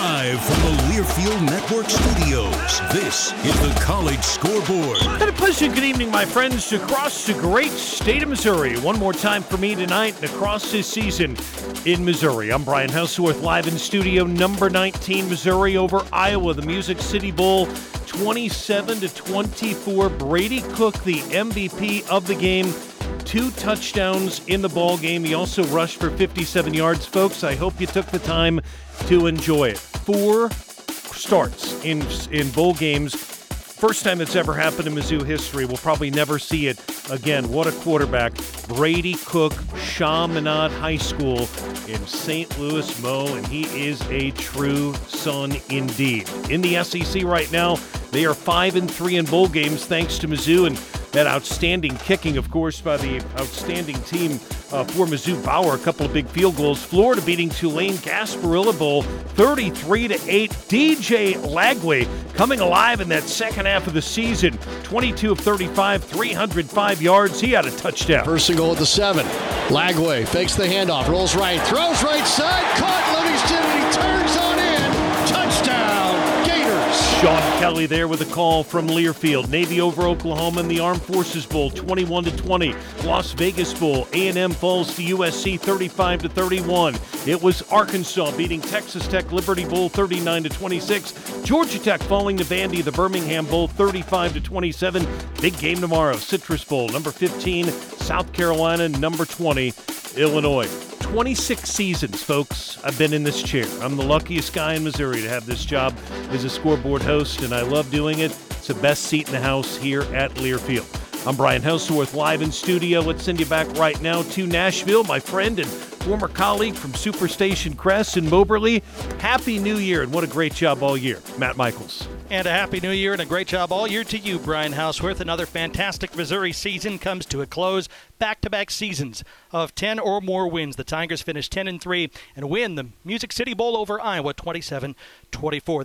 Live from the Learfield Network Studios, this is the College Scoreboard. And a pleasant good evening, my friends, across the great state of Missouri. One more time for me tonight and across this season in Missouri. I'm Brian Houseworth, live in studio number 19, Missouri over Iowa, the Music City Bowl, 27-24. Brady Cook, the MVP of the game. 2 touchdowns in the ball game. He also rushed for 57 yards. Folks, I hope you took the time to enjoy it. 4 starts in bowl games. First time it's ever happened in Mizzou history. We'll probably never see it again. What a quarterback. Brady Cook, Chaminade High School in St. Louis, Mo, and he is a true son indeed. In the SEC right now, they are 5-3 in bowl games thanks to Mizzou and that outstanding kicking, of course, by the outstanding team for Mizzou. Bauer, a couple of big field goals. Florida beating Tulane, Gasparilla Bowl, 33-8. DJ Lagway coming alive in that second half of the season. 22 of 35, 305 yards. He had a touchdown. First and goal at the 7. Lagway fakes the handoff, rolls right, throws right side, caught Livingston, and he turns on in. Touchdown, Gators. Sean Kelly there with a call from Learfield. Navy over Oklahoma in the Armed Forces Bowl, 21-20. Las Vegas Bowl, A&M falls to USC, 35-31. It was Arkansas beating Texas Tech Liberty Bowl, 39-26. Georgia Tech falling to Vandy, the Birmingham Bowl, 35-27. Big game tomorrow, Citrus Bowl, number 15, South Carolina, number 20, Illinois. 26 seasons, folks, I've been in this chair. I'm the luckiest guy in Missouri to have this job as a scoreboard host, and I love doing it. It's the best seat in the house here at Learfield. I'm Brian Houseworth, live in studio. Let's send you back right now to Nashville. My friend and former colleague from Superstation Crest in Moberly. Happy New Year, and what a great job all year. Matt Michaels. And a happy new year and a great job all year to you, Brian Houseworth. Another fantastic Missouri season comes to a close. Back-to-back seasons of 10 or more wins. The Tigers finish 10-3 and win the Music City Bowl over Iowa 27-24.